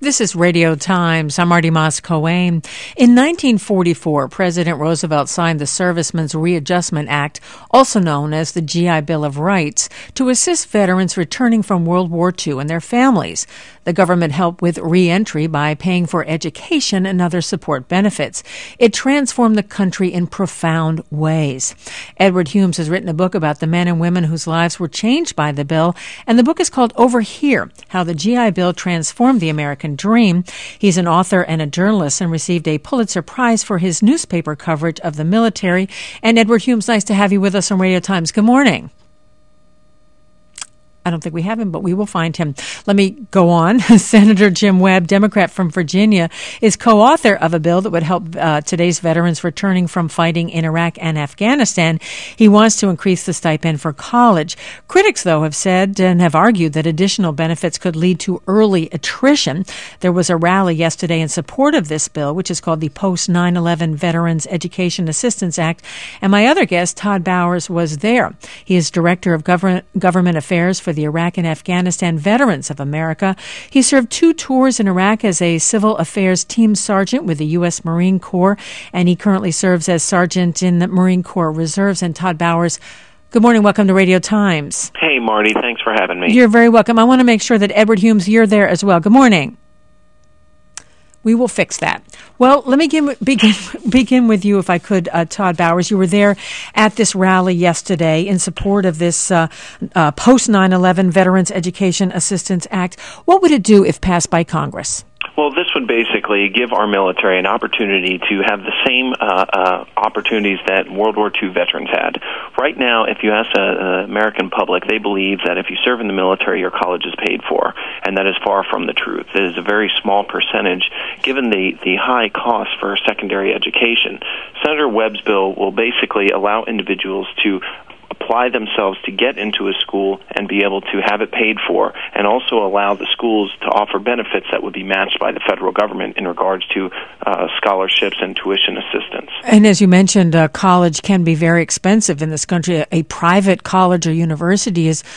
This is Radio Times. I'm Marty Moss-Coane. In 1944, President Roosevelt signed the Servicemen's Readjustment Act, also known as the GI Bill of Rights, to assist veterans returning from World War II and their families. The government helped with re-entry by paying for education and other support benefits. It transformed the country in profound ways. Edward Humes has written a book about the men and women whose lives were changed by the bill, and the book is called Over Here: How the GI Bill Transformed the American Dream. He's an author and a journalist and received a Pulitzer Prize for his newspaper coverage of the military. And Edward Humes, nice to have you with us on Radio Times. Good morning. I don't think we have him, but we will find him. Let me go on. Senator Jim Webb, Democrat from Virginia, is co-author of a bill that would help today's veterans returning from fighting in Iraq and Afghanistan. He wants to increase the stipend for college. Critics, though, have said and have argued that additional benefits could lead to early attrition. There was a rally yesterday in support of this bill, which is called the Post-9/11 Veterans Education Assistance Act. And my other guest, Todd Bowers, was there. He is Director of Government Affairs for the Iraq and Afghanistan Veterans of America. He served 2 tours in Iraq as a civil affairs team sergeant with the U.S. Marine Corps, and he currently serves as sergeant in the Marine Corps Reserves. And Todd Bowers, good morning. Welcome to Radio Times. Hey, Marty. Thanks for having me. You're very welcome. I want to make sure that Edward Humes, you're there as well. Good morning. We will fix that. Well, let me begin with you, if I could, Todd Bowers. You were there at this rally yesterday in support of this post-9/11 Veterans Education Assistance Act. What would it do if passed by Congress? Well, this would basically give our military an opportunity to have the same opportunities that World War II veterans had. Right now, if you ask the American public, they believe that if you serve in the military, your college is paid for, and that is far from the truth. It is a very small percentage, given the high cost for secondary education. Senator Webb's bill will basically allow individuals to apply themselves to get into a school and be able to have it paid for, and also allow the schools to offer benefits that would be matched by the federal government in regards to scholarships and tuition assistance. And as you mentioned, college can be very expensive in this country. A private college or university is,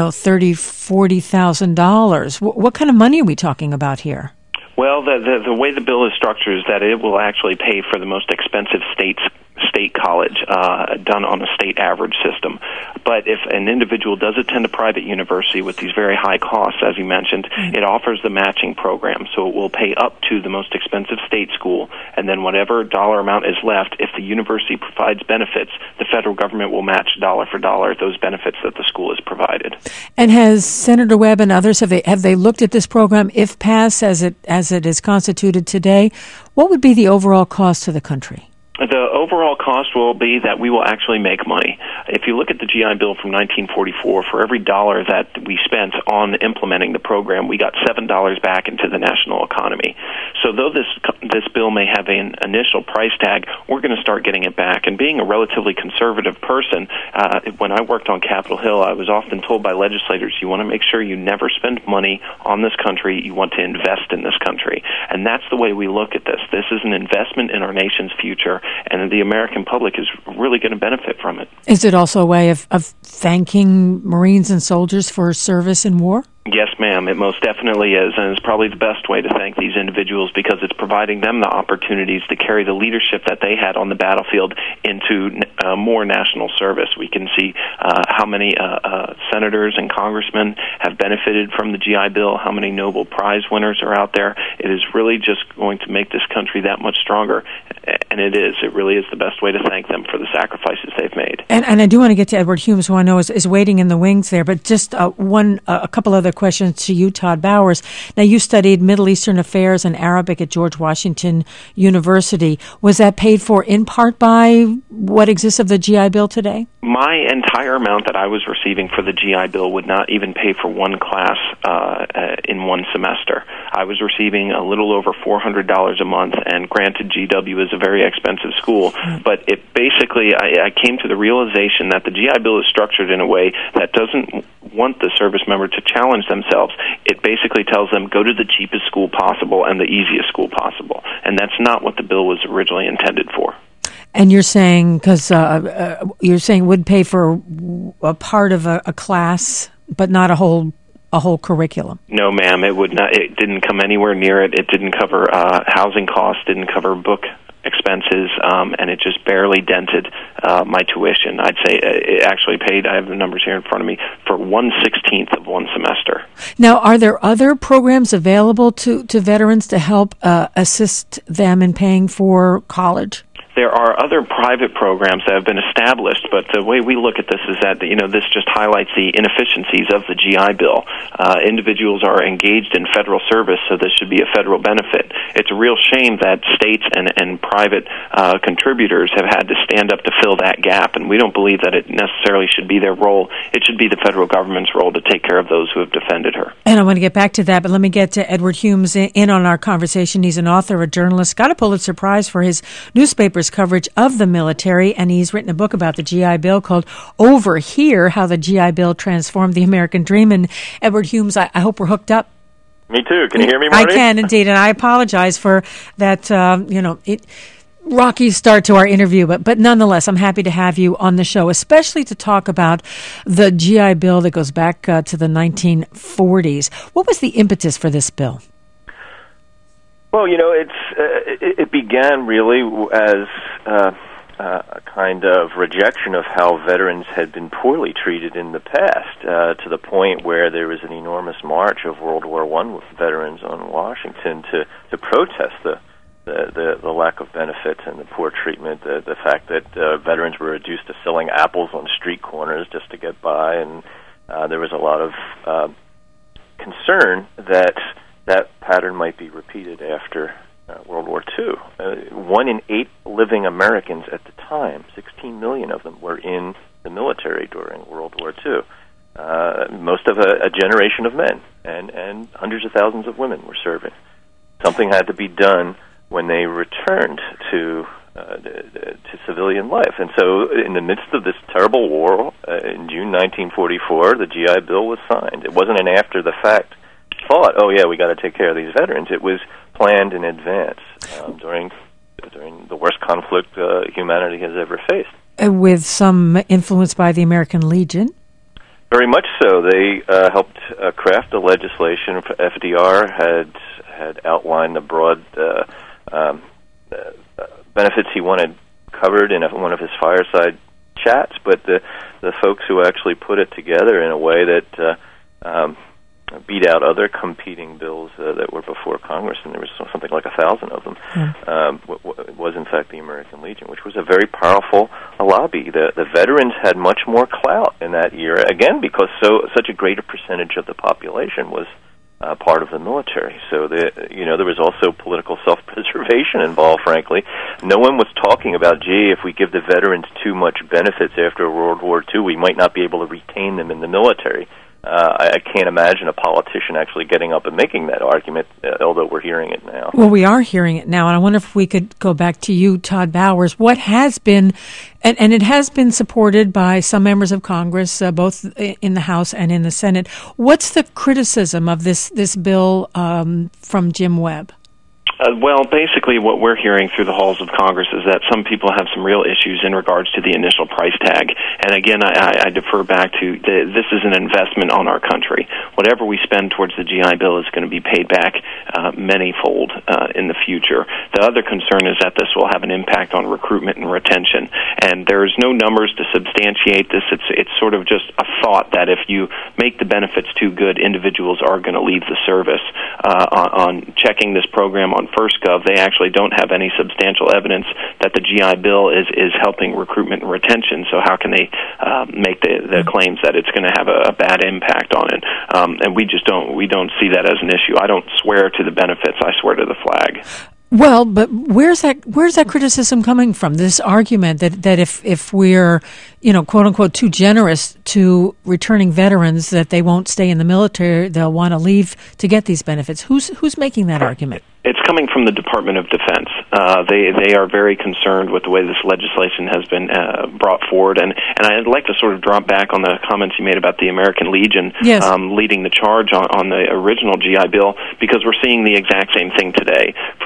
$30,000-$40,000. What kind of money are we talking about here? Well, the way the bill is structured is that it will actually pay for the most expensive state college done on a state average system. But if an individual does attend a private university with these very high costs, as you mentioned, it offers the matching program. So it will pay up to the most expensive state school, and then whatever dollar amount is left, if the university provides benefits, the federal government will match dollar for dollar those benefits that the school has provided. And has Senator Webb and others, have they looked at this program, if passed as it is constituted today? What would be the overall cost to the country? The overall cost will be that we will actually make money. If you look at the GI Bill from 1944, for every dollar that we spent on implementing the program, we got $7 back into the national economy. So though this bill may have an initial price tag, we're going to start getting it back. And being a relatively conservative person, when I worked on Capitol Hill, I was often told by legislators, you want to make sure you never spend money on this country, you want to invest in this country. And that's the way we look at this. This is an investment in our nation's future, and the American public is really going to benefit from it. Is it also a way of thanking Marines and soldiers for service in war? Yes, ma'am. It most definitely is, and it's probably the best way to thank these individuals because it's providing them the opportunities to carry the leadership that they had on the battlefield into more national service. We can see how many senators and congressmen have benefited from the GI Bill, how many Nobel Prize winners are out there. It is really just going to make this country that much stronger, and it is. It really is the best way to thank them for the sacrifices they've made. And I do want to get to Edward Humes, who I know is waiting in the wings there, but just a couple other questions to you, Todd Bowers. Now, you studied Middle Eastern affairs and Arabic at George Washington University. Was that paid for in part by what exists of the GI Bill today? My entire amount that I was receiving for the GI Bill would not even pay for one class in one semester. I was receiving a little over $400 a month, and granted, GW is a very expensive school, but it basically, I came to the realization that the GI Bill is structured in a way that doesn't want the service member to challenge themselves. It basically tells them, go to the cheapest school possible and the easiest school possible, and that's not what the bill was originally intended for. And you're saying, because you're saying would pay for a part of a class, but not a whole a whole curriculum. No, ma'am, it would not. It didn't come anywhere near it. It didn't cover housing costs, didn't cover book expenses, and it just barely dented my tuition. I'd say it actually paid, I have the numbers here in front of me, for 1/16 of one semester. Now, are there other programs available to veterans to help assist them in paying for college? There are other private programs that have been established, but the way we look at this is that, this just highlights the inefficiencies of the GI Bill. Individuals are engaged in federal service, so this should be a federal benefit. It's a real shame that states and private contributors have had to stand up to fill that gap, and we don't believe that it necessarily should be their role. It should be the federal government's role to take care of those who have defended her. And I want to get back to that, but let me get to Edward Humes in on our conversation. He's an author, a journalist, got a Pulitzer Prize for his newspaper's coverage of the military, and he's written a book about the GI Bill called Over Here, How the GI Bill Transformed the American Dream. And Edward Humes, I hope we're hooked up. Me too. Can you hear me, Marty? I can indeed, and I apologize for that, rocky start to our interview, but nonetheless, I'm happy to have you on the show, especially to talk about the GI Bill that goes back to the 1940s. What was the impetus for this bill? Well, it began really as a kind of rejection of how veterans had been poorly treated in the past, to the point where there was an enormous march of World War I with veterans on Washington to protest the lack of benefits and the poor treatment, the fact that veterans were reduced to selling apples on street corners just to get by, and there was a lot of concern that pattern might be repeated after World War II. 1 in 8 living Americans at the time, 16 million of them, were in the military during World War II. Most of a generation of men, and hundreds of thousands of women were serving. Something had to be done when they returned to civilian life. And so in the midst of this terrible war, in June 1944, the GI Bill was signed. It wasn't an after-the-fact thought, oh yeah, we got to take care of these veterans. It was planned in advance during the worst conflict humanity has ever faced. With some influence by the American Legion? Very much so. They helped craft the legislation. FDR had outlined the broad benefits he wanted covered in one of his fireside chats, but the folks who actually put it together in a way that beat out other competing bills that were before Congress, and there was something like 1,000 of them, was in fact the American Legion, which was a very powerful lobby. The veterans had much more clout in that year, again, because such a greater percentage of the population was part of the military. So there was also political self-preservation involved, frankly. No one was talking about, if we give the veterans too much benefits after World War II, we might not be able to retain them in the military. I can't imagine a politician actually getting up and making that argument, although we're hearing it now. Well, we are hearing it now, and I wonder if we could go back to you, Todd Bowers. What has been, and it has been supported by some members of Congress, both in the House and in the Senate. What's the criticism of this bill from Jim Webb? Well, basically what we're hearing through the halls of Congress is that some people have some real issues in regards to the initial price tag. And again, I defer back to this is an investment on our country. Whatever we spend towards the GI Bill is going to be paid back manyfold in the future. The other concern is that this will have an impact on recruitment and retention. And there's no numbers to substantiate this. It's sort of just a thought that if you make the benefits too good, individuals are going to leave the service. On checking this program on FirstGov, they actually don't have any substantial evidence that the GI Bill is helping recruitment and retention. So how can they make the claims that it's going to have a bad impact on it? And we don't see that as an issue. I don't swear to the benefits. I swear to the flag. Well, but where's that criticism coming from? This argument that if we're, quote unquote, too generous to returning veterans, that they won't stay in the military, they'll want to leave to get these benefits. Who's making that argument? It's coming from the Department of Defense. They are very concerned with the way this legislation has been brought forward, and I'd like to sort of drop back on the comments you made about the American Legion leading the charge on the original GI Bill, because we're seeing the exact same thing today. For the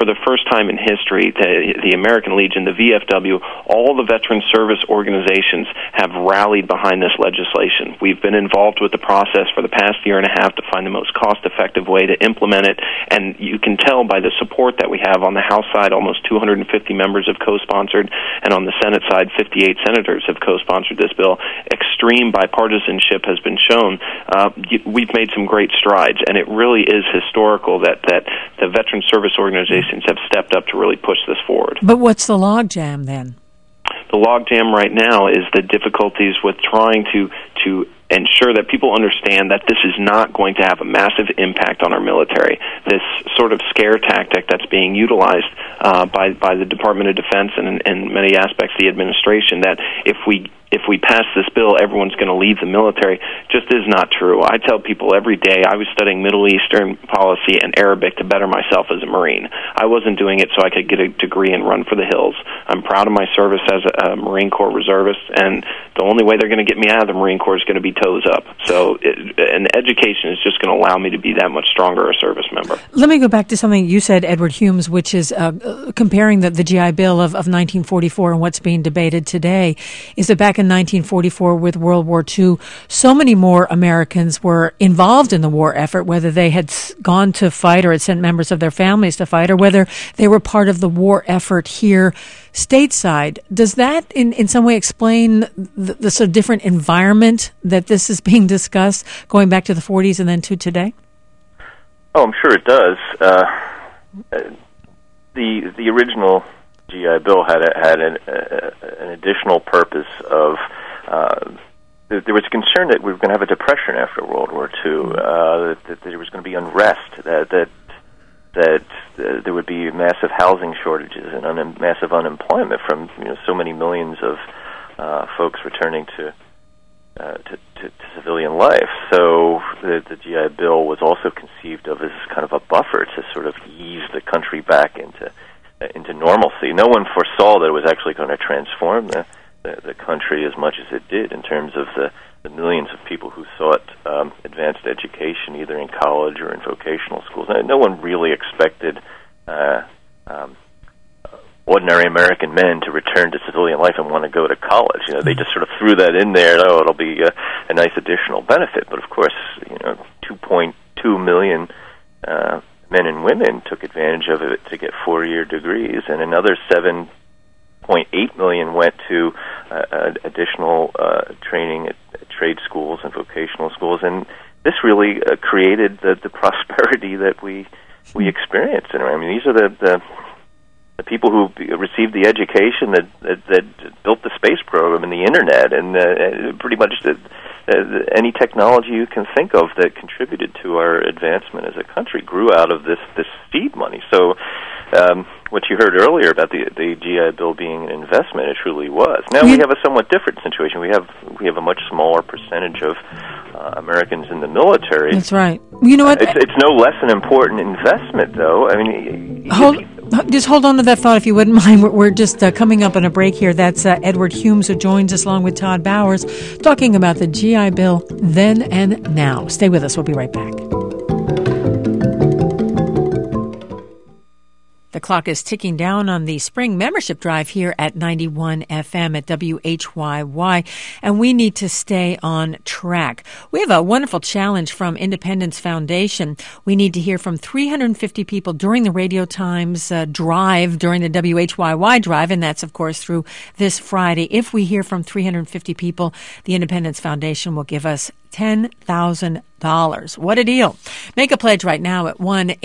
the first time in history, the American Legion, the VFW, all the veteran service organizations have rallied behind this legislation. We've been involved with the process for the past year and a half to find the most cost-effective way to implement it, and you can tell by the support that we have on the House side, almost 250 members have co-sponsored, and on the Senate side, 58 senators have co-sponsored this bill. Extreme bipartisanship has been shown. We've made some great strides, and it really is historical that the veteran service organizations have stepped up to really push this forward. But what's the logjam then? The logjam right now is the difficulties with trying to ensure that people understand that this is not going to have a massive impact on our military. This sort of scare tactic that's being utilized by the Department of Defense and in many aspects the administration, that if we pass this bill, everyone's going to leave the military, just is not true. I tell people every day I was studying Middle Eastern policy and Arabic to better myself as a Marine. I wasn't doing it so I could get a degree and run for the hills. I'm proud of my service as a Marine Corps reservist, and the only way they're going to get me out of the Marine Corps is going to be toes up. So, and education is just going to allow me to be that much stronger a service member. Let me go back to something you said, Edward Humes, which is comparing the GI Bill of 1944 and what's being debated today. Is that back in 1944 with World War II, so many more Americans were involved in the war effort, whether they had gone to fight or had sent members of their families to fight, or whether they were part of the war effort here stateside. Does that in some way explain the sort of different environment that this is being discussed, going back to the 40s and then to today? Oh, I'm sure it does. The original GI Bill had an additional purpose of there was concern that we were going to have a depression after World War II, that there was going to be unrest, that there would be massive housing shortages and massive unemployment from so many millions of folks returning to civilian life. So the GI Bill was also conceived of as kind of a buffer to sort of ease the country back into normalcy. No one foresaw that it was actually going to transform the country as much as it did in terms of the millions of people who sought advanced education either in college or in vocational schools. No one really expected ordinary American men to return to civilian life and want to go to college. They just sort of threw that in there. Oh, it'll be a nice additional benefit. But of course, 2.2 million men and women took advantage of it to get 4-year degrees, and another 7.8 million went to additional training at trade schools and vocational schools, and this really created the prosperity that we experienced. And I mean, these are the people who received the education that built the space program and the internet and pretty much any technology you can think of that contributed to our advancement as a country grew out of this seed money. So what you heard earlier about the GI Bill being an investment, it truly was. Now we have a somewhat different situation. We have a much smaller percentage of Americans in the military. That's right. You know what? It's no less an important investment, though. I mean, just hold on to that thought if you wouldn't mind. We're just coming up on a break here. That's Edward Humes, who joins us along with Todd Bowers, talking about the GI Bill then and now. Stay with us. We'll be right back. The clock is ticking down on the spring membership drive here at 91 FM at WHYY, and we need to stay on track. We have a wonderful challenge from Independence Foundation. We need to hear from 350 people during the Radio Times drive, during the WHYY drive, and that's, of course, through this Friday. If we hear from 350 people, the Independence Foundation will give us $10,000. What a deal. Make a pledge right now at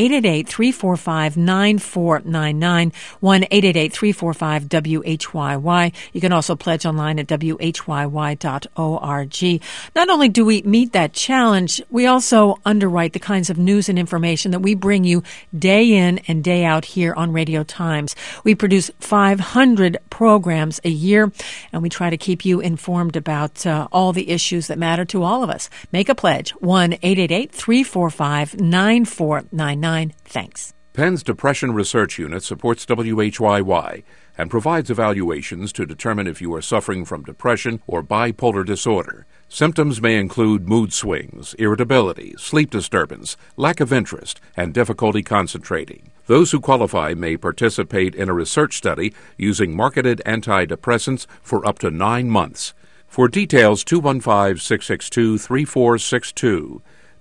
1-888-345-9499, 1-888-345-WHYY. You can also pledge online at WHYY.org. Not only do we meet that challenge, we also underwrite the kinds of news and information that we bring you day in and day out here on Radio Times. We produce 500 programs a year, and we try to keep you informed about all the issues that matter to all of us. Make a pledge, 1-888-345-9499. Thanks. Penn's Depression Research Unit supports WHYY and provides evaluations to determine if you are suffering from depression or bipolar disorder. Symptoms may include mood swings, irritability, sleep disturbance, lack of interest, and difficulty concentrating. Those who qualify may participate in a research study using marketed antidepressants for up to 9 months. For details, 215-662-3462.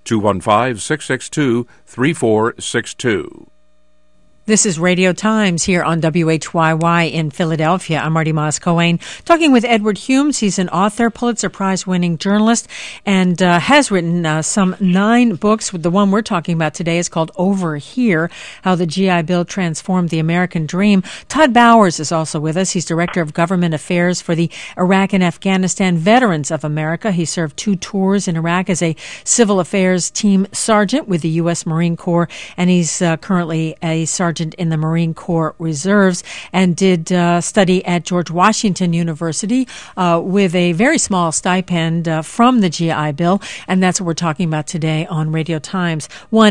215-662-3462. This is Radio Times here on WHYY in Philadelphia. I'm Marty Moss-Coane, talking with Edward Humes. He's an author, Pulitzer Prize-winning journalist, and has written some 9 books. The one we're talking about today is called Over Here, How the GI Bill Transformed the American Dream. Todd Bowers is also with us. He's Director of Government Affairs for the Iraq and Afghanistan Veterans of America. He served 2 tours in Iraq as a Civil Affairs Team Sergeant with the U.S. Marine Corps, and he's currently a Sergeant in the Marine Corps Reserves, and did study at George Washington University with a very small stipend from the GI Bill, and that's what we're talking about today on Radio Times.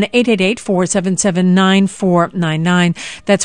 1-888-477-9499. That's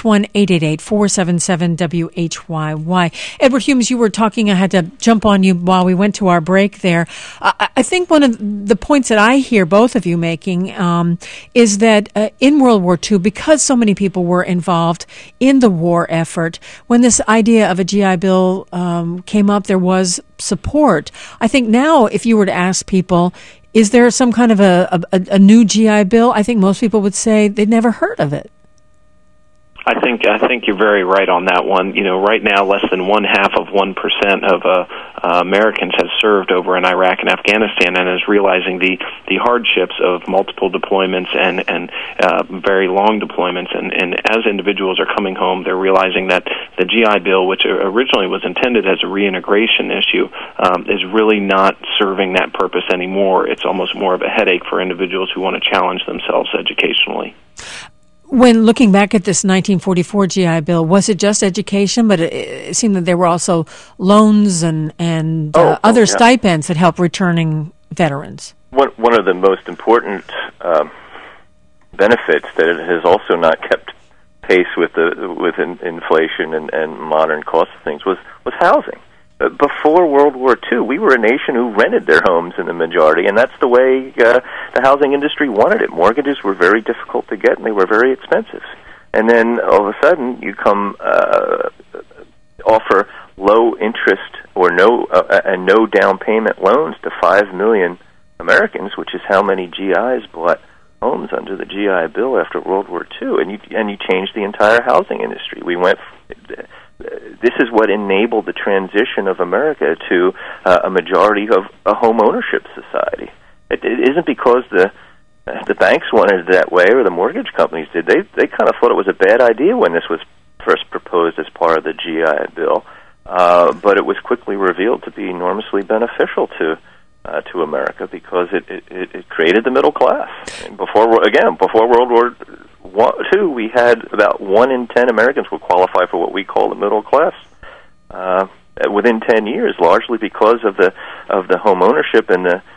1-888-477-WHYY. Edward Humes, you were talking, I had to jump on you while we went to our break there. I think one of the points that I hear both of you making is that in World War II, because so many people were involved in the war effort, when this idea of a GI Bill came up, there was support. I think now, if you were to ask people, is there some kind of a new GI Bill, I think most people would say they'd never heard of it. I think you're very right on that one. You know, right now, less than 0.5% of Americans have served over in Iraq and Afghanistan, and is realizing the hardships of multiple deployments and very long deployments. And as individuals are coming home, they're realizing that the GI Bill, which originally was intended as a reintegration issue, is really not serving that purpose anymore. It's almost more of a headache for individuals who want to challenge themselves educationally. When looking back at this 1944 GI Bill, was it just education? But it seemed that there were also loans and other stipends that helped returning veterans. One of the most important benefits that it has also not kept pace with inflation and modern costs of things was housing. Before World War II, we were a nation who rented their homes in the majority, and that's the way the housing industry wanted it. Mortgages were very difficult to get, and they were very expensive. And then all of a sudden, you come offer low interest or no down payment loans to 5 million Americans, which is how many GIs bought homes under the GI Bill after World War II, and you changed the entire housing industry. We went. This is what enabled the transition of America to a majority of a home ownership society. It isn't because the banks wanted it that way or the mortgage companies did. They kind of thought it was a bad idea when this was first proposed as part of the GI Bill, but it was quickly revealed to be enormously beneficial to America because it created the middle class. And before World War II, we had about 1 in 10 Americans would qualify for what we call the middle class within 10 years, largely because of the home ownership and the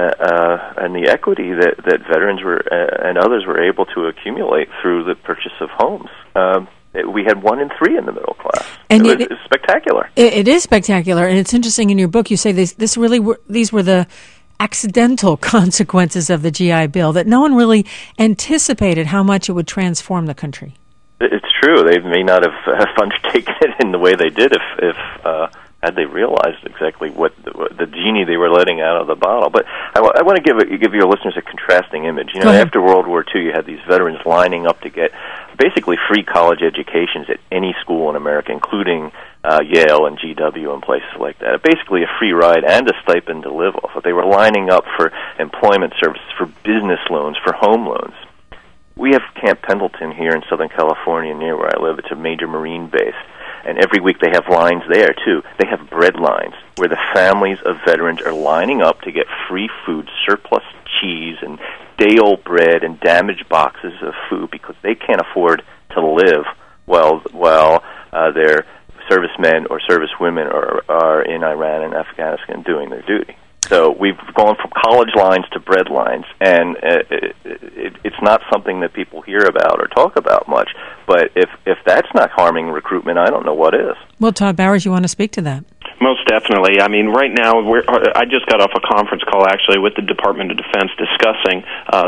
equity that veterans were and others were able to accumulate through the purchase of homes. We had 1 in 3 in the middle class. And it was spectacular. It is spectacular, and it's interesting. In your book, you say these were the accidental consequences of the GI Bill, that no one really anticipated how much it would transform the country. It's true. They may not have undertaken it in the way they did if had they realized exactly what the genie they were letting out of the bottle. But I want to give your listeners a contrasting image. You know, after World War II, you had these veterans lining up to get basically free college educations at any school in America, including Yale and GW and places like that. Basically a free ride and a stipend to live off. But they were lining up for employment services, for business loans, for home loans. We have Camp Pendleton here in Southern California near where I live. It's a major Marine base. And every week they have lines there, too. They have bread lines where the families of veterans are lining up to get free food, surplus cheese, and day-old bread and damaged boxes of food because they can't afford to live while their servicemen or servicewomen are in Iran and Afghanistan doing their duty. So we've gone from college lines to bread lines, and it's not something that people hear about or talk about much. But if that's not harming recruitment, I don't know what is. Well, Todd Bowers, you want to speak to that? Most definitely. I mean, right now, I just got off a conference call, actually, with the Department of Defense discussing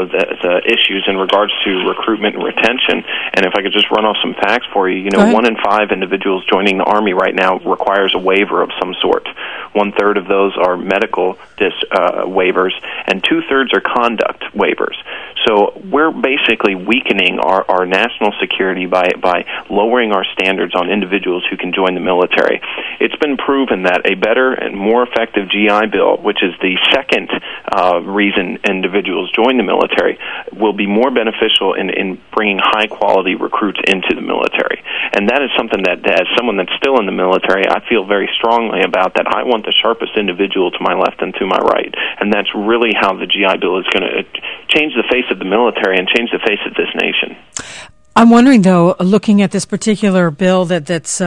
the issues in regards to recruitment and retention. And if I could just run off some facts for you, 1 in 5 individuals joining the Army right now requires a waiver of some sort. 1/3 of those are medical waivers, and 2/3 are conduct waivers. So we're basically weakening our national security by lowering our standards on individuals who can join the military. It's been proven that a better and more effective GI Bill, which is the second reason individuals join the military, will be more beneficial in bringing high-quality recruits into the military. And that is something that, as someone that's still in the military, I feel very strongly about, that I want the sharpest individual to my left and to my right. And that's really how the GI Bill is going to change the face of the military and change the face of this nation. I'm wondering, though, looking at this particular bill that's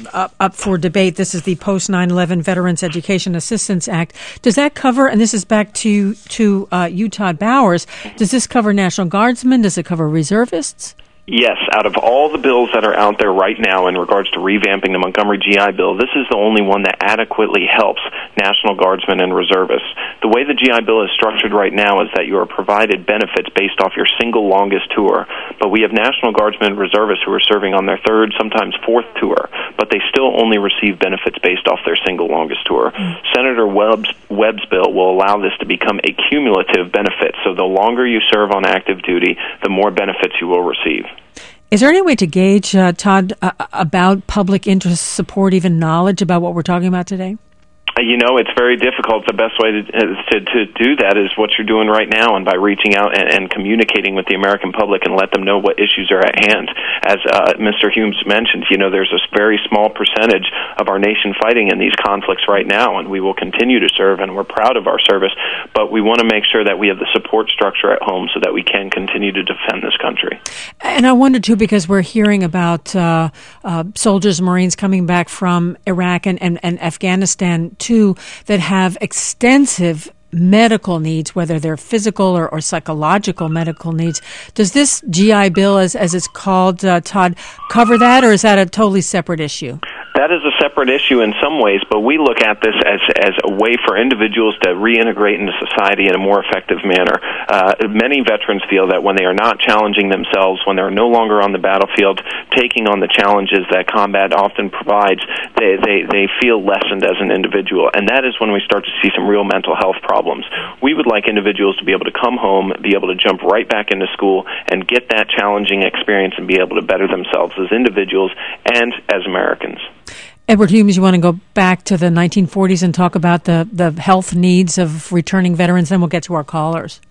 up for debate, this is the Post-9/11 Veterans Education Assistance Act. Does that cover, and this is back to you, Todd Bowers, does this cover National Guardsmen? Does it cover reservists? Yes, out of all the bills that are out there right now in regards to revamping the Montgomery GI Bill, this is the only one that adequately helps National Guardsmen and reservists. The way the GI Bill is structured right now is that you are provided benefits based off your single longest tour, but we have National Guardsmen and reservists who are serving on their third, sometimes fourth tour, but they still only receive benefits based off their single longest tour. Senator Webb's bill will allow this to become a cumulative benefit, so the longer you serve on active duty, the more benefits you will receive. Is there any way to gauge, Todd, about public interest, support, even knowledge about what we're talking about today? It's very difficult. The best way to do that is what you're doing right now, and by reaching out and communicating with the American public and let them know what issues are at hand. As Mr. Humes mentioned, there's a very small percentage of our nation fighting in these conflicts right now, and we will continue to serve, and we're proud of our service, but we want to make sure that we have the support structure at home so that we can continue to defend this country. And I wonder, too, because we're hearing about soldiers, Marines coming back from Iraq and Afghanistan, too, that have extensive medical needs, whether they're physical or psychological medical needs. Does this GI Bill, as it's called, Todd, cover that, or is that a totally separate issue? That is a separate issue in some ways, but we look at this as a way for individuals to reintegrate into society in a more effective manner. Many veterans feel that when they are not challenging themselves, when they're no longer on the battlefield, taking on the challenges that combat often provides, they feel lessened as an individual, and that is when we start to see some real mental health problems. We would like individuals to be able to come home, be able to jump right back into school, and get that challenging experience and be able to better themselves as individuals and as Americans. Edward Humes, you want to go back to the 1940s and talk about the health needs of returning veterans, then we'll get to our callers.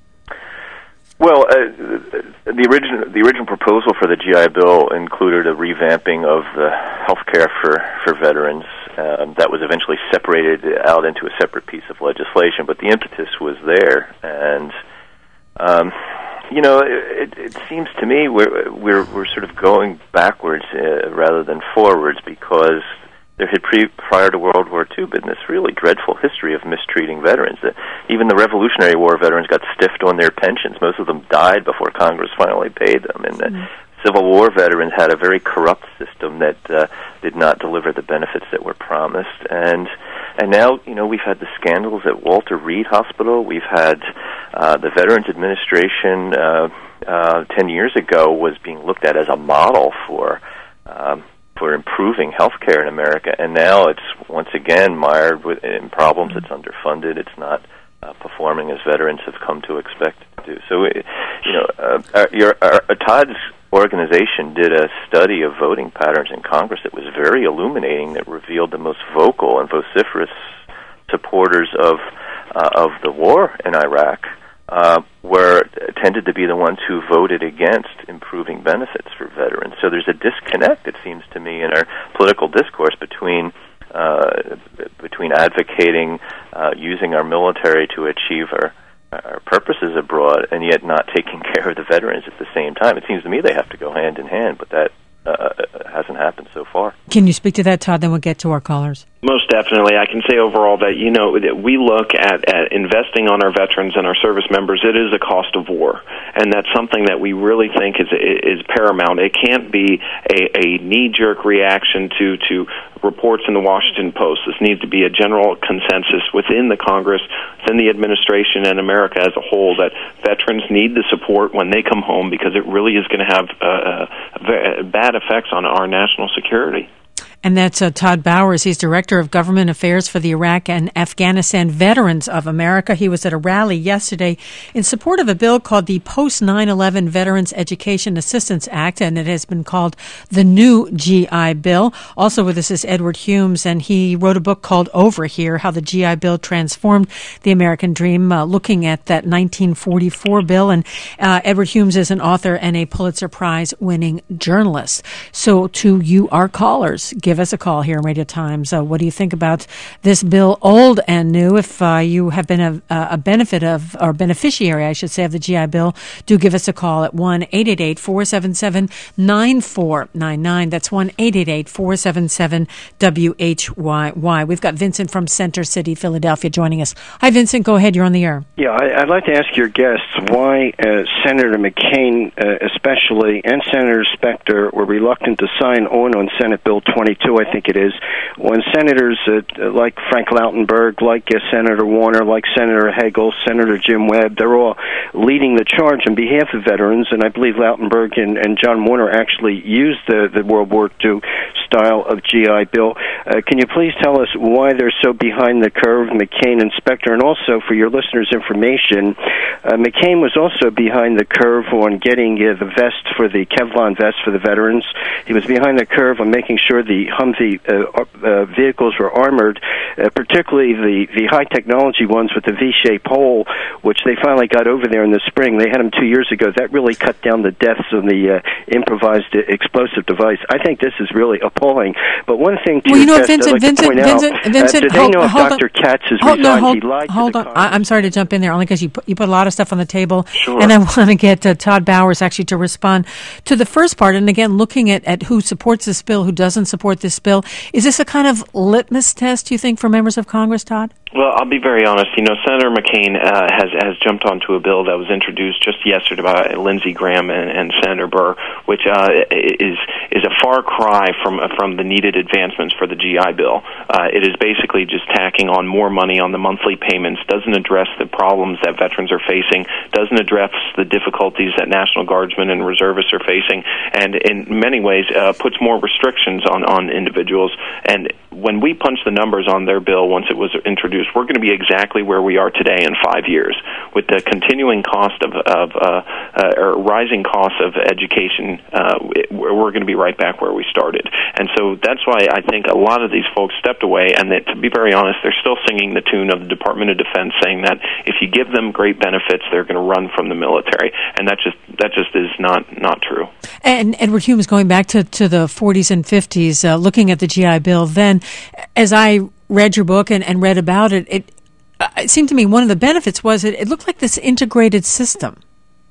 Well, the original proposal for the GI Bill included a revamping of the health care for veterans. That was eventually separated out into a separate piece of legislation, but the impetus was there. And, it seems to me we're sort of going backwards rather than forwards, because there had prior to World War II been this really dreadful history of mistreating veterans. Even the Revolutionary War veterans got stiffed on their pensions. Most of them died before Congress finally paid them. And the Civil War veterans had a very corrupt system that did not deliver the benefits that were promised. And now, we've had the scandals at Walter Reed Hospital. We've had the Veterans Administration 10 years ago was being looked at as a model for improving healthcare in America, and now it's once again mired in problems. It's underfunded. It's not performing as veterans have come to expect it to do. So, Todd's organization did a study of voting patterns in Congress that was very illuminating, that revealed the most vocal and vociferous supporters of the war in Iraq tended to be the ones who voted against improving benefits for veterans. So there's a disconnect, it seems to me, in our political discourse between advocating using our military to achieve our purposes abroad, and yet not taking care of the veterans at the same time. It seems to me they have to go hand in hand, but that hasn't happened so far. Can you speak to that, Todd? Then we'll get to our callers. Most most definitely. I can say overall that, that we look at investing on our veterans and our service members. It is a cost of war, and that's something that we really think is paramount. It can't be a knee-jerk reaction to reports in the Washington Post. This needs to be a general consensus within the Congress, within the administration, and America as a whole that veterans need the support when they come home, because it really is going to have bad effects on our national security. And that's Todd Bowers. He's Director of Government Affairs for the Iraq and Afghanistan Veterans of America. He was at a rally yesterday in support of a bill called the Post-9/11 Veterans Education Assistance Act, and it has been called the new GI Bill. Also with us is Edward Humes, and he wrote a book called Over Here, How the GI Bill Transformed the American Dream, looking at that 1944 bill. And Edward Humes is an author and a Pulitzer Prize-winning journalist. So to you, our callers, give us a call here in Radio Times. What do you think about this bill, old and new? If you have been a benefit of, or beneficiary, I should say, of the GI Bill, do give us a call at 1-888-477-9499. That's 1-888-477-WHYY. We've got Vincent from Center City, Philadelphia, joining us. Hi, Vincent. Go ahead. You're on the air. Yeah, I'd like to ask your guests why Senator McCain especially and Senator Specter were reluctant to sign on Senate Bill 22, I think it is, when senators like Frank Lautenberg, like Senator Warner, like Senator Hagel, Senator Jim Webb, they're all leading the charge on behalf of veterans, and I believe Lautenberg and John Warner actually used the World War II style of GI Bill. Can you please tell us why they're so behind the curve, McCain and Specter? And also, for your listeners' information, McCain was also behind the curve on getting the vest for the Kevlar vest for the veterans. He was behind the curve on making sure the Humvee vehicles were armored, particularly the high-technology ones with the V-shaped hole, which they finally got over there in the spring. They had them 2 years ago. That really cut down the deaths on the improvised explosive device. I think this is really appalling. But one thing, too, Vincent, I'd like to point out, do they know if Dr. Katz has resigned? He lied to the Congress. I'm sorry to jump in there, only because you put a lot of stuff on the table. Sure. And I want to get Todd Bowers actually to respond to the first part. And again, looking at who supports this bill, who doesn't support this bill, is this a kind of litmus test, you think, for members of Congress, Todd? Well, I'll be very honest. Senator McCain has jumped onto a bill that was introduced just yesterday by Lindsey Graham and Senator Burr, which is a far cry from the needed advancements for the GI Bill. It is basically just tacking on more money on the monthly payments, doesn't address the problems that veterans are facing, doesn't address the difficulties that National Guardsmen and reservists are facing, and in many ways puts more restrictions on individuals. And when we punch the numbers on their bill once it was introduced, we're going to be exactly where we are today in 5 years, with the continuing cost or rising costs of education. We're going to be right back where we started, and so that's why I think a lot of these folks stepped away. And that, to be very honest, they're still singing the tune of the Department of Defense, saying that if you give them great benefits, they're going to run from the military, and that just is not true. And Edward Humes, going back to the 40s and 50s, looking at the GI Bill, then as I read your book and read about it, it seemed to me one of the benefits was it looked like this integrated system.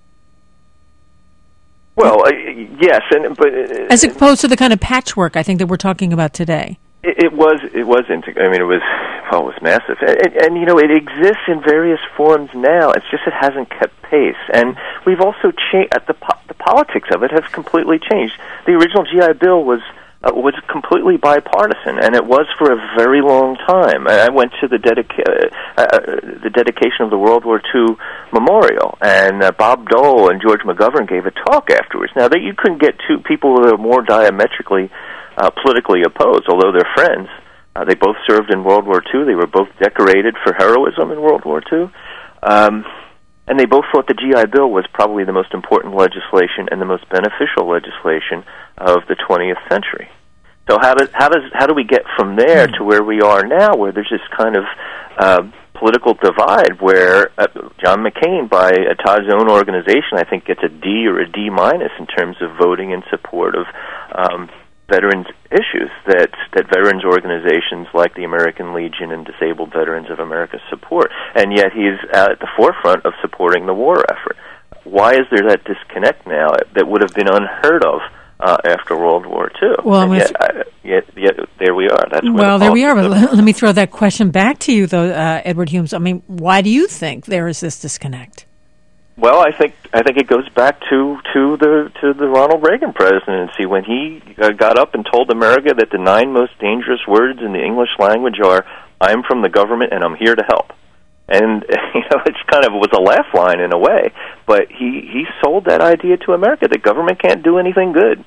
Well, yes, but as opposed to the kind of patchwork I think that we're talking about today. It was integrated. I mean, it was massive, and it exists in various forms now. It's just it hasn't kept pace, and we've also changed. The politics of it has completely changed. The original GI Bill was completely bipartisan, and it was for a very long time. I went to the dedication of the World War II memorial, and Bob Dole and George McGovern gave a talk afterwards. Now, that you couldn't get two people who are more diametrically politically opposed, although they're friends. They both served in World War II. They were both decorated for heroism in World War II. And they both thought the GI Bill was probably the most important legislation and the most beneficial legislation of the 20th century. So how do we get from there to where we are now, where there's this kind of political divide where John McCain, by Todd's own organization, I think gets a D or a D minus in terms of voting in support of veterans issues that veterans organizations like the American Legion and Disabled Veterans of America support, and yet he's at the forefront of supporting the war effort. Why is there that disconnect now that would have been unheard of after World War II. Well, yet there we are. That's there we are. But let me throw that question back to you, though, Edward Humes. I mean, why do you think there is this disconnect? Well, I think it goes back to the Ronald Reagan presidency when he got up and told America that the 9 most dangerous words in the English language are "I'm from the government and I'm here to help." And it's kind of was a laugh line in a way, but he sold that idea to America that government can't do anything good.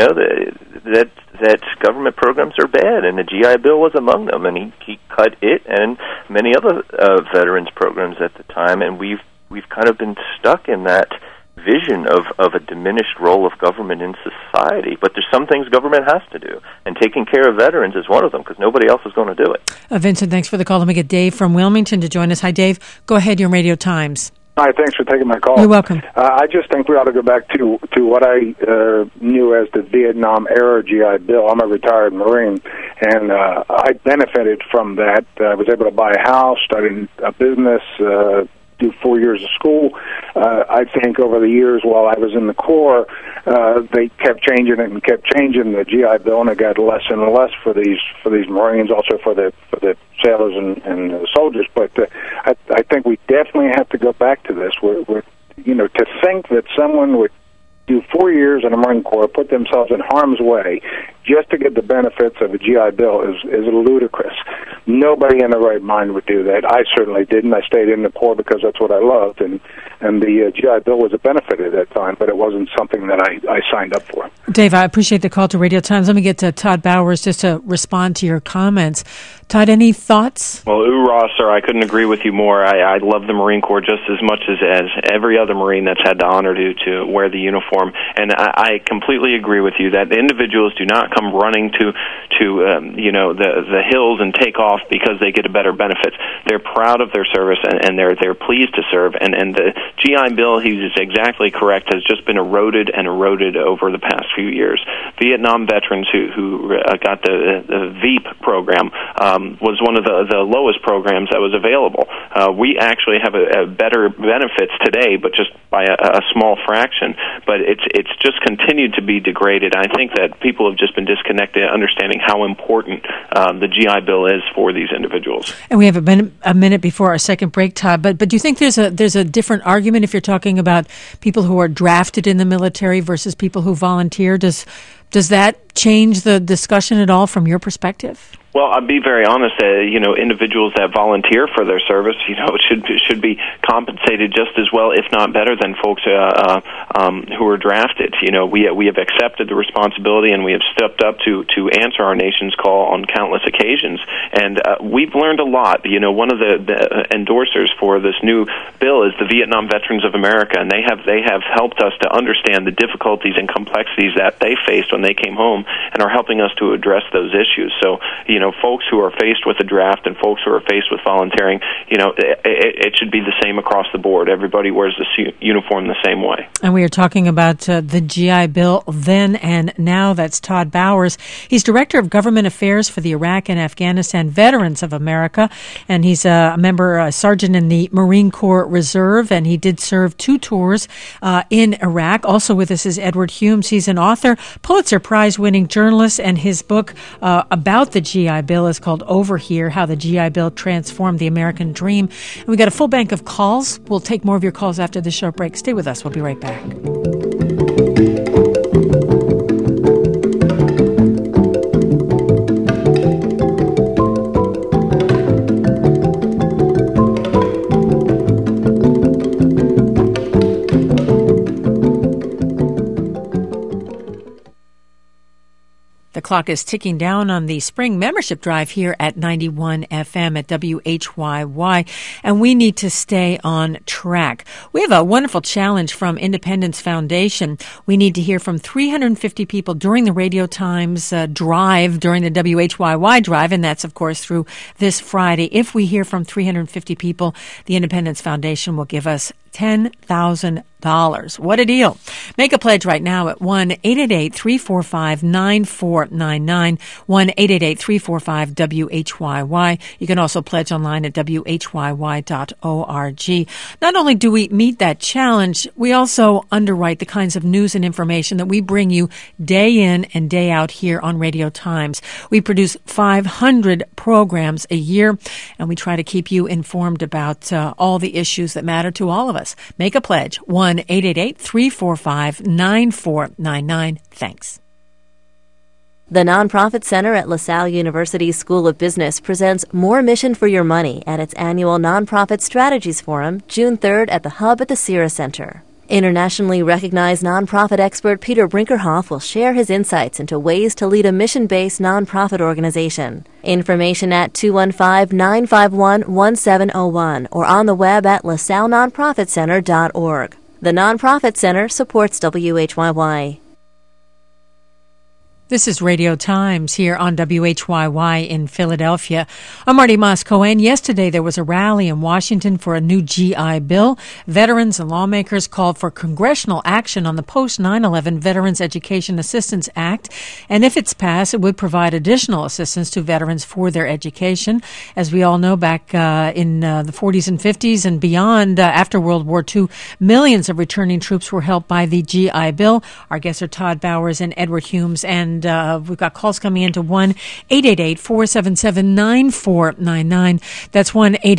That government programs are bad, and the GI Bill was among them, and he cut it and many other veterans programs at the time, and we've kind of been stuck in that vision of a diminished role of government in society. But there's some things government has to do, and taking care of veterans is one of them, because nobody else is going to do it. Vincent, thanks for the call. Let me get Dave from Wilmington to join us. Hi, Dave. Go ahead, your Radio Times. Hi, thanks for taking my call. You're welcome. I just think we ought to go back to what I knew as the Vietnam-era GI Bill. I'm a retired Marine, and I benefited from that. I was able to buy a house, started a business, do 4 years of school. I think over the years while I was in the Corps, they kept changing it and kept changing the GI Bill, and it got less and less for these Marines, also for the sailors and the soldiers. But I think we definitely have to go back to this. We're to think that someone would do 4 years in the Marine Corps, put themselves in harm's way just to get the benefits of a GI Bill is ludicrous. Nobody in their right mind would do that. I certainly didn't. I stayed in the Corps because that's what I loved, and the GI Bill was a benefit at that time, but it wasn't something that I signed up for. Dave, I appreciate the call to Radio Times. Let me get to Todd Bowers just to respond to your comments. Todd, any thoughts? Well, hoorah, sir. I couldn't agree with you more. I love the Marine Corps just as much as every other Marine that's had the honor to wear the uniform. And I completely agree with you that the individuals do not come running to the hills and take off because they get a better benefits. They're proud of their service and they're pleased to serve. And the GI Bill, he's exactly correct, has just been eroded over the past few years. Vietnam veterans who got the VEEP program was one of the lowest programs that was available. We actually have a better benefits today, but just by a small fraction. But it's just continued to be degraded. I think that people have just been disconnected, understanding how important the GI Bill is for these individuals. And we have a minute before our second break, Todd. But do you think there's a different argument if you're talking about people who are drafted in the military versus people who volunteer? Does that change the discussion at all from your perspective? Well, I'll be very honest. Individuals that volunteer for their service, should be compensated just as well, if not better, than folks who are drafted. We have accepted the responsibility, and we have stepped up to answer our nation's call on countless occasions. And we've learned a lot. One of the endorsers for this new bill is the Vietnam Veterans of America, and they have helped us to understand the difficulties and complexities that they faced when they came home, and are helping us to address those issues. So, folks who are faced with a draft and folks who are faced with volunteering, it should be the same across the board. Everybody wears the uniform the same way. And we are talking about the GI Bill then and now. That's Todd Bowers. He's Director of Government Affairs for the Iraq and Afghanistan Veterans of America, and he's a sergeant in the Marine Corps Reserve, and he did serve 2 tours in Iraq. Also with us is Edward Humes. He's an author, Pulitzer Prize-winning journalist, and his book about the GI Bill is called Over Here, How the GI Bill Transformed the American Dream. And we got a full bank of calls. We'll take more of your calls after this short break. Stay with us. We'll be right back. The clock is ticking down on the spring membership drive here at 91 FM at WHYY, and we need to stay on track. We have a wonderful challenge from Independence Foundation. We need to hear from 350 people during the Radio Times drive, during the WHYY drive, and that's, of course, through this Friday. If we hear from 350 people, the Independence Foundation will give us $10,000. What a deal. Make a pledge right now at 1-888-345-9499, 1-888-345-WHYY. You can also pledge online at WHYY.org. Not only do we meet that challenge, we also underwrite the kinds of news and information that we bring you day in and day out here on Radio Times. We produce 500 programs a year, and we try to keep you informed about all the issues that matter to all of us. Make a pledge, 1-888-345-9499. Thanks. The Nonprofit Center at LaSalle University School of Business presents More Mission for Your Money at its annual Nonprofit Strategies Forum, June 3rd at the Hub at the Cira Center. Internationally recognized nonprofit expert Peter Brinkerhoff will share his insights into ways to lead a mission-based nonprofit organization. Information at 215-951-1701 or on the web at lasallenonprofitcenter.org. The Nonprofit Center supports WHYY. This is Radio Times here on WHYY in Philadelphia. I'm Marty Moss-Cohen. Yesterday there was a rally in Washington for a new GI Bill. Veterans and lawmakers called for congressional action on the post-9/11 Veterans Education Assistance Act. And if it's passed, it would provide additional assistance to veterans for their education. As we all know, back in the 40s and 50s and beyond, after World War II, millions of returning troops were helped by the GI Bill. Our guests are Todd Bowers and Edward Humes, and we've got calls coming into 1-888-477-9499. That's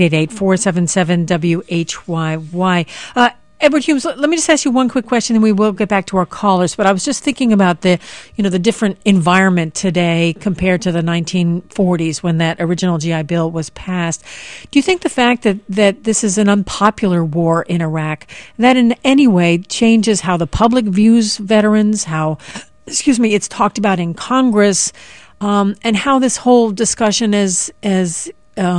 1-888-477-WHYY. Edward Humes, let me just ask you one quick question, and we will get back to our callers. But I was just thinking about the different environment today compared to the 1940s when that original GI Bill was passed. Do you think the fact that this is an unpopular war in Iraq, that in any way changes how the public views veterans, how it's talked about in Congress, and how this whole discussion is at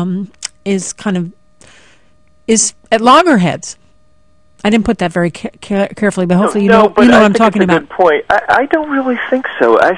loggerheads? I didn't put that very carefully, but hopefully you know what I'm talking about. Good point. I don't really think so. I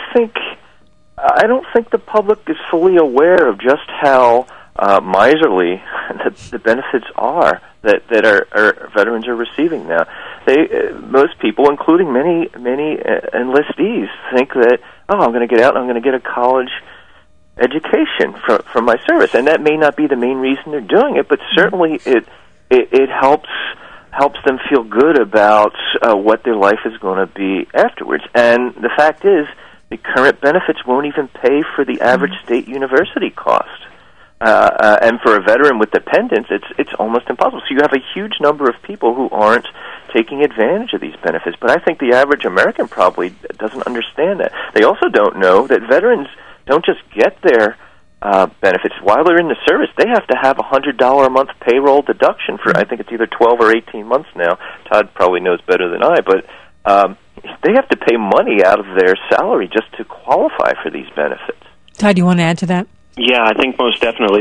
don't think the public is fully aware of just how miserly the benefits are that our veterans are receiving now. Most people, including many enlistees, think that I'm going to get out and I'm going to get a college education from my service, and that may not be the main reason they're doing it, but certainly it helps them feel good about what their life is going to be afterwards. And the fact is, the current benefits won't even pay for the average state university cost. And for a veteran with dependents, it's almost impossible. So you have a huge number of people who aren't taking advantage of these benefits. But I think the average American probably doesn't understand that. They also don't know that veterans don't just get their benefits. While they're in the service, they have to have a $100 a month payroll deduction for, I think it's either 12 or 18 months now. Todd probably knows better than I, but they have to pay money out of their salary just to qualify for these benefits. Todd, do you want to add to that? Yeah, I think most definitely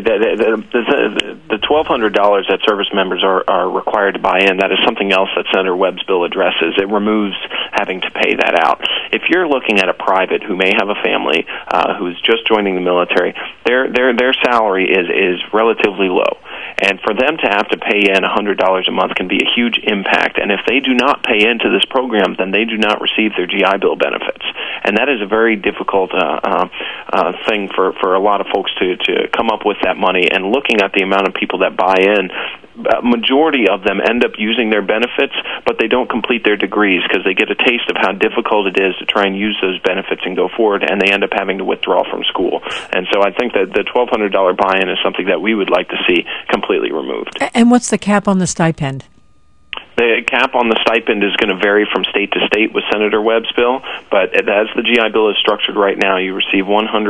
the $1,200 that service members are required to buy in, that is something else that Senator Webb's bill addresses. It removes having to pay that out. If you're looking at a private who may have a family who's just joining the military, their salary is relatively low. And for them to have to pay in $100 a month can be a huge impact. And if they do not pay into this program, then they do not receive their GI Bill benefits. And that is a very difficult thing for a lot of folks to come up with that money. And looking at the amount of people that buy in, majority of them end up using their benefits, but they don't complete their degrees because they get a taste of how difficult it is to try and use those benefits and go forward, and they end up having to withdraw from school. And so I think that the $1,200 buy-in is something that we would like to see completely removed. And what's the cap on the stipend? The cap on the stipend is going to vary from state to state with Senator Webb's bill, but as the GI Bill is structured right now, you receive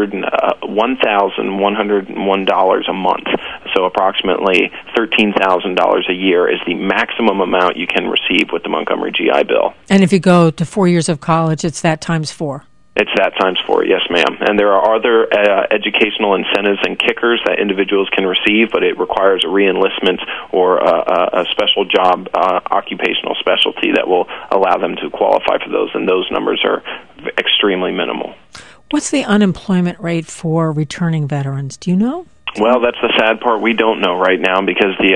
$1,101 a month. So approximately $13,000 a year is the maximum amount you can receive with the Montgomery GI Bill. And if you go to 4 years of college, it's that times 4. It's that times 4, yes, ma'am. And there are other educational incentives and kickers that individuals can receive, but it requires a re-enlistment or a special job, occupational specialty that will allow them to qualify for those, and those numbers are extremely minimal. What's the unemployment rate for returning veterans? Do you know? Well, that's the sad part. We don't know right now because they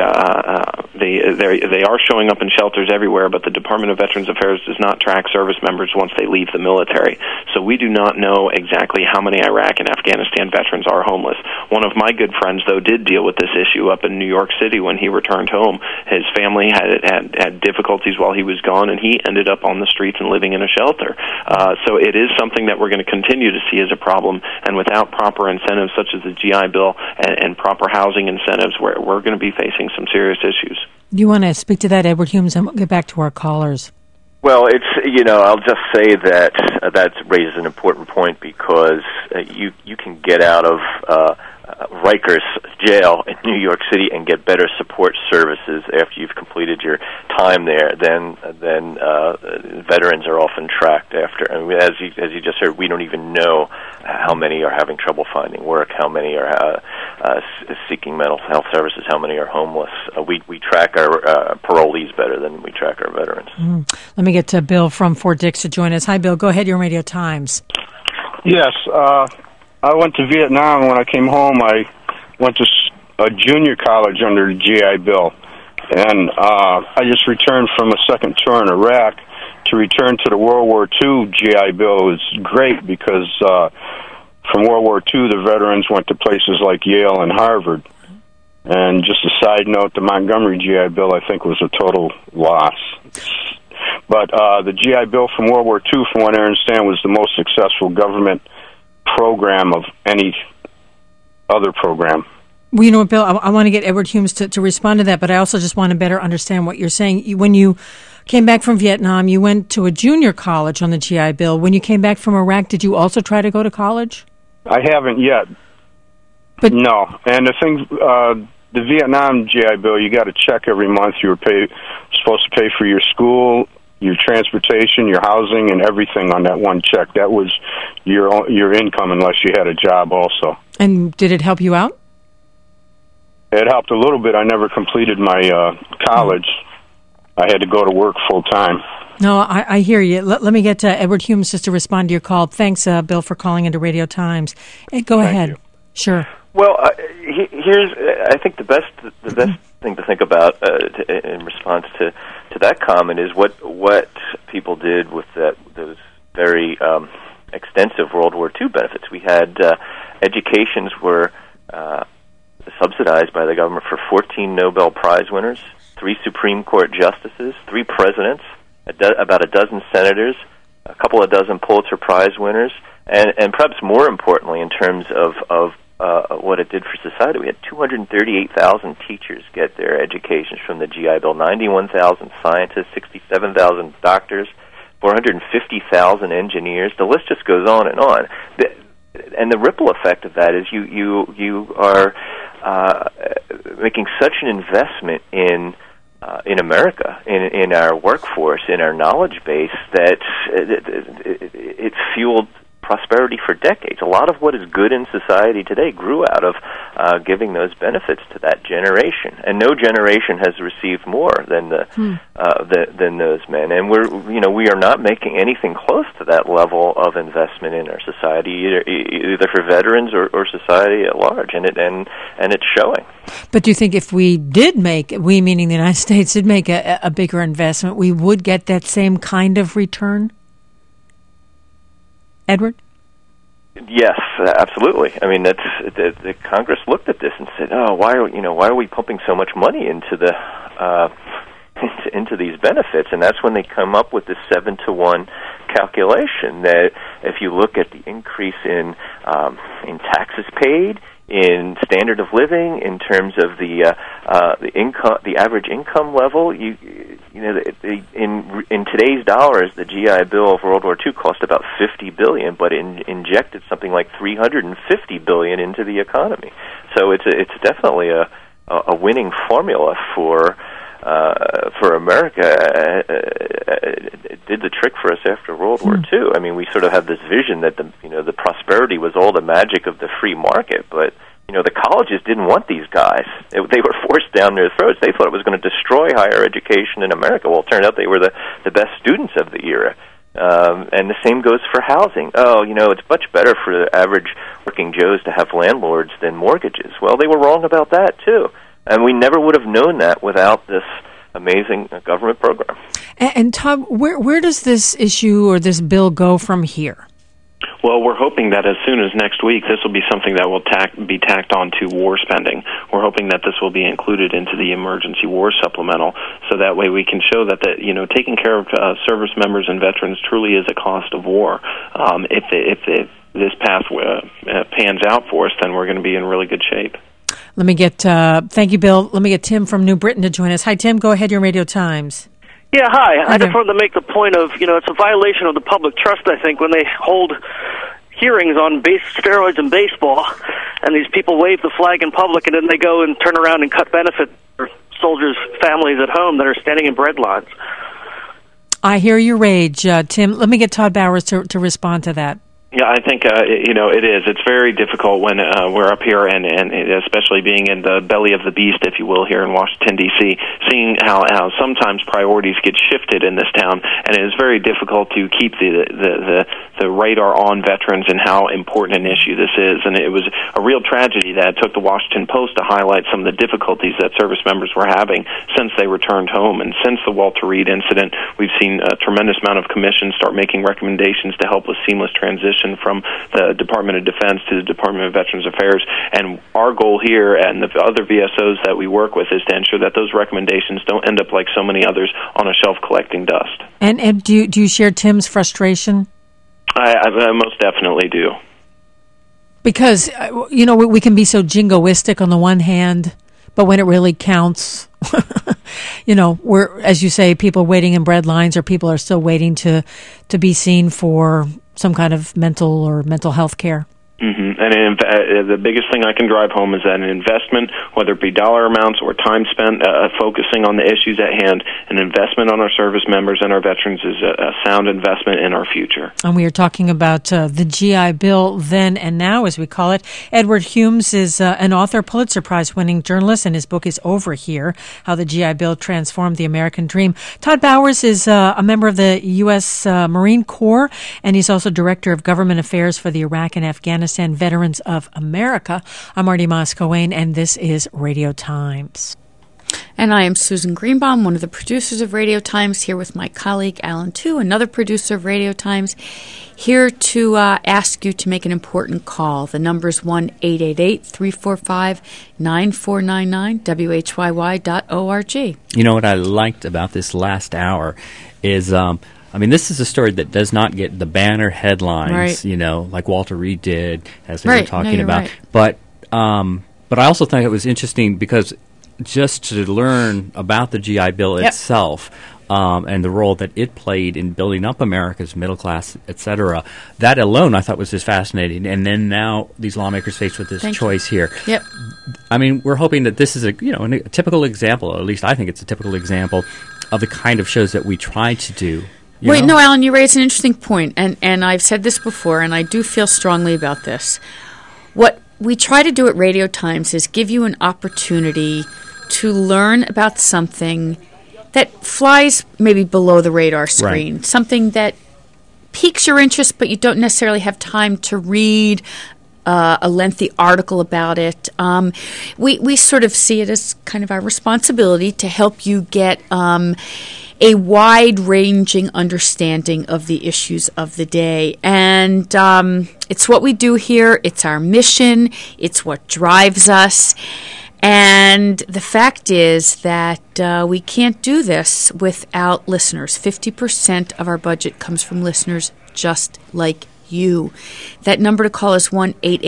are showing up in shelters everywhere, but the Department of Veterans Affairs does not track service members once they leave the military. So we do not know exactly how many Iraq and Afghanistan veterans are homeless. One of my good friends, though, did deal with this issue up in New York City when he returned home. His family had difficulties while he was gone, and he ended up on the streets and living in a shelter. So it is something that we're going to continue to see as a problem, and without proper incentives such as the GI Bill and proper housing incentives, we're going to be facing some serious issues. Do you want to speak to that, Edward Humes, and we'll get back to our callers? Well, I'll just say that that raises an important point because you can get out of Rikers jail in New York City and get better support services after you've completed your time there. Then veterans are often tracked after. I mean, as you just heard, we don't even know how many are having trouble finding work, how many are seeking mental health services, how many are homeless. We track our parolees better than we track our veterans. Let me get to Bill from Fort Dix to join us. Hi, Bill. Go ahead. You're on Radio Times. Yes. I went to Vietnam, and when I came home, I went to a junior college under the GI Bill. And I just returned from a second tour in Iraq. To return to the World War II GI Bill was great because from World War II, the veterans went to places like Yale and Harvard. And just a side note, the Montgomery GI Bill, I think, was a total loss. But the GI Bill from World War II, from what I understand, was the most successful government program of any other program. Well, you know what, Bill, I want to get Edward Humes to respond to that, but I also just want to better understand what you're saying. When you came back from Vietnam, you went to a junior college on the GI Bill. When you came back from Iraq, did you also try to go to college? I haven't yet. But no. And the thing, the Vietnam GI Bill, you got to check every month. You were supposed to pay for your school, your transportation, your housing, and everything on that one check. That was your income unless you had a job also. And did it help you out? It helped a little bit. I never completed my college. I had to go to work full time. No, I hear you. Let me get Edward Humes just to respond to your call. Thanks, Bill, for calling into Radio Times. Go ahead. You. Sure. Well, here's I think the best thing to think about in response to that comment is what people did with those very extensive World War II benefits. We had educations were subsidized by the government for 14 Nobel Prize winners, 3 Supreme Court justices, 3 presidents, about a dozen senators, a couple of dozen Pulitzer Prize winners, and perhaps more importantly in terms of what it did for society, we had 238,000 teachers get their educations from the GI Bill, 91,000 scientists, 67,000 doctors, 450,000 engineers. The list just goes on and on. And the ripple effect of that is you are making such an investment in America, in our workforce, in our knowledge base, that it's fueled prosperity for decades. A lot of what is good in society today grew out of giving those benefits to that generation, and no generation has received more than than those men. And we are not making anything close to that level of investment in our society, either for veterans or society at large, and it's showing. But do you think if we meaning the United States, did make a bigger investment, we would get that same kind of return? Edward? Yes, absolutely. I mean, that's the Congress looked at this and said, "Oh, why are we pumping so much money into into these benefits?" And that's when they come up with this 7-to-1 calculation. That if you look at the increase in taxes paid, in standard of living, in terms of the income, the average income level, in today's dollars, the GI Bill of World War II cost about $50 billion, but injected something like $350 billion into the economy. So it's definitely a winning formula for America. It did the trick for us after World War II. I mean, we sort of have this vision that the prosperity was all the magic of the free market, but the colleges didn't want these guys. They were forced down their throats. They thought it was going to destroy higher education in America. Well, it turned out they were the best students of the era. And the same goes for housing. Oh, it's much better for the average working Joes to have landlords than mortgages. Well, they were wrong about that, too. And we never would have known that without this amazing government program. And Todd, where does this issue or this bill go from here? Well, we're hoping that as soon as next week, this will be something that will be tacked on to war spending. We're hoping that this will be included into the emergency war supplemental, so that way we can show that taking care of service members and veterans truly is a cost of war. If this path pans out for us, then we're going to be in really good shape. Let me get thank you, Bill. Let me get Tim from New Britain to join us. Hi, Tim. Go ahead. Your Radio Times. Yeah, hi. I just wanted to make the point of, it's a violation of the public trust, I think, when they hold hearings on steroids in baseball, and these people wave the flag in public, and then they go and turn around and cut benefits for soldiers' families at home that are standing in bread lines. I hear your rage, Tim. Let me get Todd Bowers to respond to that. Yeah, I think it is. It's very difficult when we're up here, and especially being in the belly of the beast, if you will, here in Washington D.C., seeing how sometimes priorities get shifted in this town, and it is very difficult to keep the radar on veterans and how important an issue this is. And it was a real tragedy that it took the Washington Post to highlight some of the difficulties that service members were having since they returned home, and since the Walter Reed incident, we've seen a tremendous amount of commissions start making recommendations to help with seamless transition from the Department of Defense to the Department of Veterans Affairs. And our goal here and the other VSOs that we work with is to ensure that those recommendations don't end up like so many others on a shelf collecting dust. And do you share Tim's frustration? I most definitely do. Because, we can be so jingoistic on the one hand, but when it really counts, we're, as you say, people waiting in bread lines, or people are still waiting to be seen for some kind of mental health care. Mm-hmm. And the biggest thing I can drive home is that an investment, whether it be dollar amounts or time spent focusing on the issues at hand, an investment on our service members and our veterans is a sound investment in our future. And we are talking about the GI Bill then and now, as we call it. Edward Humes is an author, Pulitzer Prize-winning journalist, and his book is Over Here, How the GI Bill Transformed the American Dream. Todd Bowers is a member of the U.S. Marine Corps, and he's also Director of Government Affairs for the Iraq and Afghanistan Veterans of America. I'm Marty Moscowane, and this is Radio Times. And I am Susan Greenbaum, one of the producers of Radio Times, here with my colleague Alan Tu, another producer of Radio Times, here to ask you to make an important call. The number is 1-888-345-9499, WHYY.org. You know what I liked about this last hour is this is a story that does not get the banner headlines, right, like Walter Reed did, as they were talking about. Right. But I also think it was interesting because just to learn about the GI Bill itself and the role that it played in building up America's middle class, et cetera, that alone I thought was just fascinating. And then now these lawmakers faced with this choice here. Yep. We're hoping that this is a typical example, or at least I think it's a typical example of the kind of shows that we try to do. No, Alan, you raise an interesting point, and I've said this before, and I do feel strongly about this. What we try to do at Radio Times is give you an opportunity to learn about something that flies maybe below the radar screen, right, something that piques your interest, but you don't necessarily have time to read a lengthy article about it. We sort of see it as kind of our responsibility to help you get a wide-ranging understanding of the issues of the day. And it's what we do here. It's our mission. It's what drives us. And the fact is that we can't do this without listeners. 50% of our budget comes from listeners just like you. That number to call is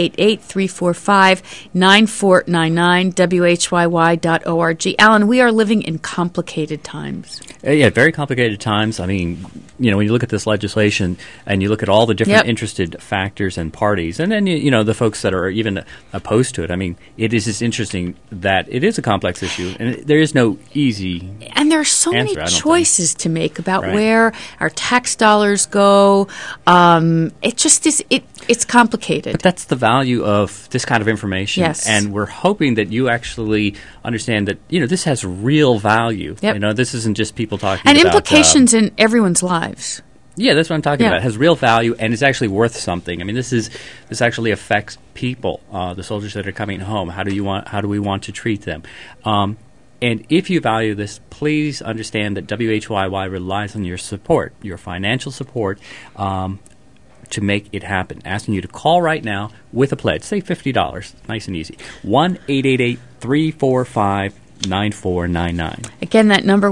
1-888-345-9499, WHYY.org. Alan, we are living in complicated times. Yeah, very complicated times. When you look at this legislation and you look at all the different interested factors and parties, and then, the folks that are even opposed to it, it is just interesting that it is a complex issue, and there is no easy And there are so many choices to make about right, where our tax dollars go. It just is, it's complicated. But that's the value of this kind of information. Yes. And we're hoping that you actually understand that, this has real value. Yep. This isn't just people talking and about... implications in everyone's lives. Yeah, that's what I'm talking about. It has real value, and it's actually worth something. I mean, this actually affects people, the soldiers that are coming home. How do we want to treat them? And if you value this, please understand that WHYY relies on your support, your financial support, to make it happen. Asking you to call right now with a pledge, say $50, nice and easy. 1-888-345-9499. Again, that number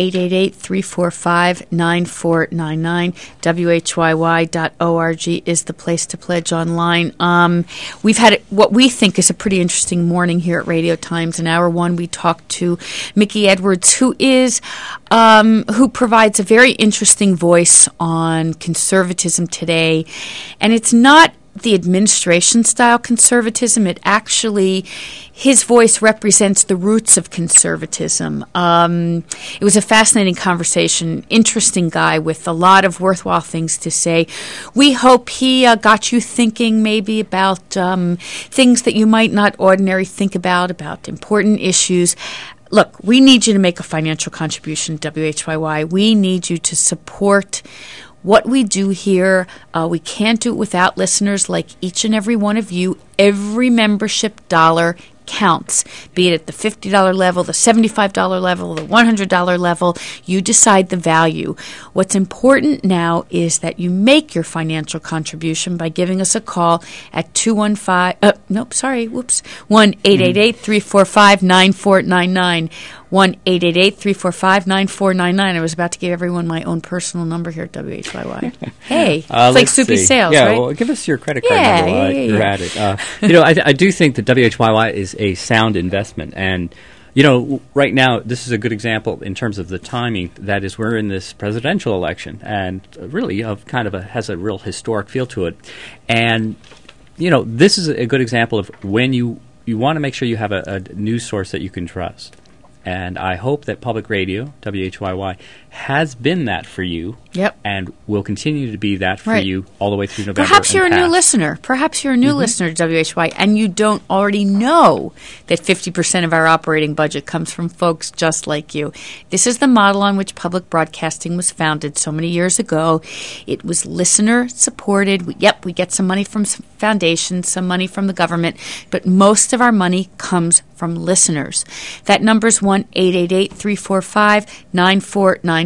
1-888-345-9499. WHYY.org is the place to pledge online. We've had what we think is a pretty interesting morning here at Radio Times. In hour one, we talked to Mickey Edwards, who provides a very interesting voice on conservatism today, and it's not the administration-style conservatism. It actually, his voice represents the roots of conservatism. It was a fascinating conversation, interesting guy with a lot of worthwhile things to say. We hope he got you thinking maybe about things that you might not ordinarily think about important issues. Look, we need you to make a financial contribution to WHYY. We need you to support what we do here. We can't do it without listeners like each and every one of you. Every membership dollar counts, be it at the $50 level, the $75 level, the $100 level. You decide the value. What's important now is that you make your financial contribution by giving us a call at 1-888-345-9499. 1-888-345-9499. I was about to give everyone my own personal number here at WHYY. Hey, it's like Soupy Sales, right? Yeah, well, give us your credit card number while you're at it. I do think that WHYY is a sound investment. And, right now, this is a good example in terms of the timing. That is, we're in this presidential election, and really has a real historic feel to it. And, this is a good example of when you want to make sure you have a news source that you can trust. And I hope that public radio, WHYY, has been that for you. Yep. And will continue to be that for you all the way through November. Perhaps you're a new listener. Perhaps you're a new listener to WHYY, and you don't already know that 50% of our operating budget comes from folks just like you. This is the model on which public broadcasting was founded so many years ago. It was listener-supported. We get some money from some foundations, some money from the government, but most of our money comes from listeners. That number's 1-888-345-9499.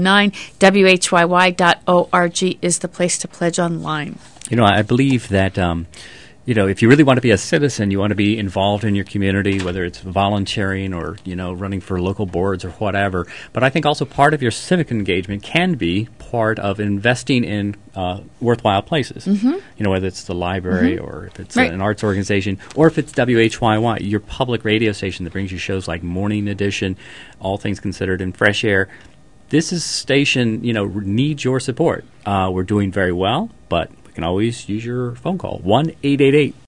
WHYY.org is the place to pledge online. I believe that if you really want to be a citizen, you want to be involved in your community, whether it's volunteering or, running for local boards or whatever. But I think also part of your civic engagement can be part of investing in worthwhile places. Whether it's the library or if it's an arts organization or if it's WHYY, your public radio station that brings you shows like Morning Edition, All Things Considered, and Fresh Air. This station, needs your support. We're doing very well, but we can always use your phone call, 1-888